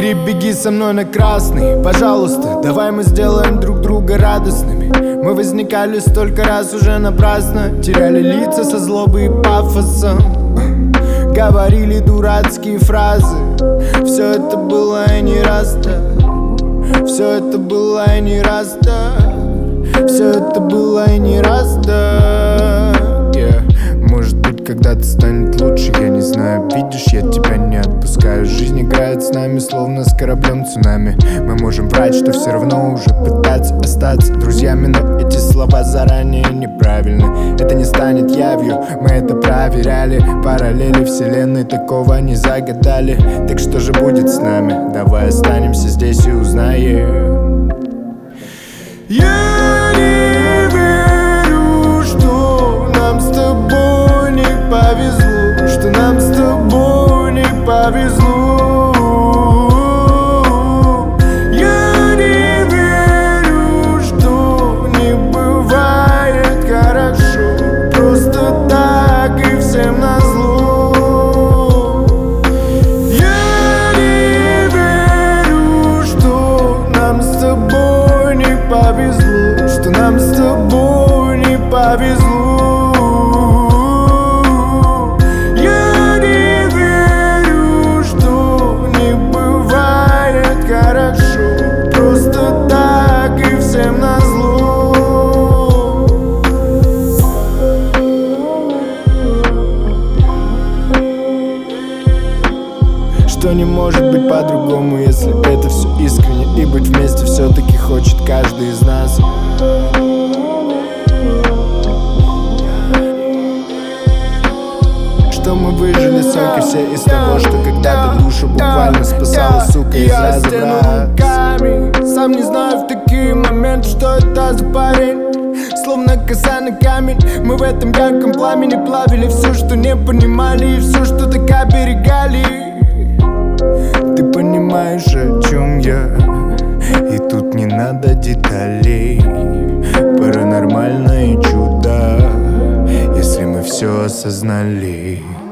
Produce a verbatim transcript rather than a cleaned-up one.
Беги, беги со мной на красный, пожалуйста, давай мы сделаем друг друга радостными. Мы возникали столько раз уже напрасно, теряли лица со злобой и пафосом, говорили дурацкие фразы. Все это было и не раз так, все это было и не раз так, все это было и не раз так. Yeah. Может быть, когда-то станет лучше, я не знаю. Видишь, я тебя не отпускаю. Жизнь играет с нами, словно с кораблем цунами. Мы можем врать, что все равно уже пытаться остаться друзьями, но эти слова заранее неправильны. Это не станет явью, мы это проверяли. Параллели вселенной такого не загадали. Так что же будет с нами? Давай останемся здесь и узнаем. Я не верю, что нам с тобой не повезло, что нам с тобой не повезло. Я не верю, что не бывает хорошо, просто так и всем назло. Я не верю, что нам с тобой не повезло, что нам с тобой не повезло. Я не верю, что не бывает хорошо, просто так и всем назло. Что не может быть по-другому, если это все искренне, и быть вместе все-таки хочет каждый из нас. Что мы выжили соки все из того, что когда-то душу буквально спасала, сука, из раза в раз. Сам не знаю в такие моменты, что это за парень. Словно коса на камень, мы в этом ярком пламени плавили все, что не понимали, и все, что так оберегали. Ты понимаешь, о чем я? И тут не надо деталей. Паранормальное чудо, если мы все осознали.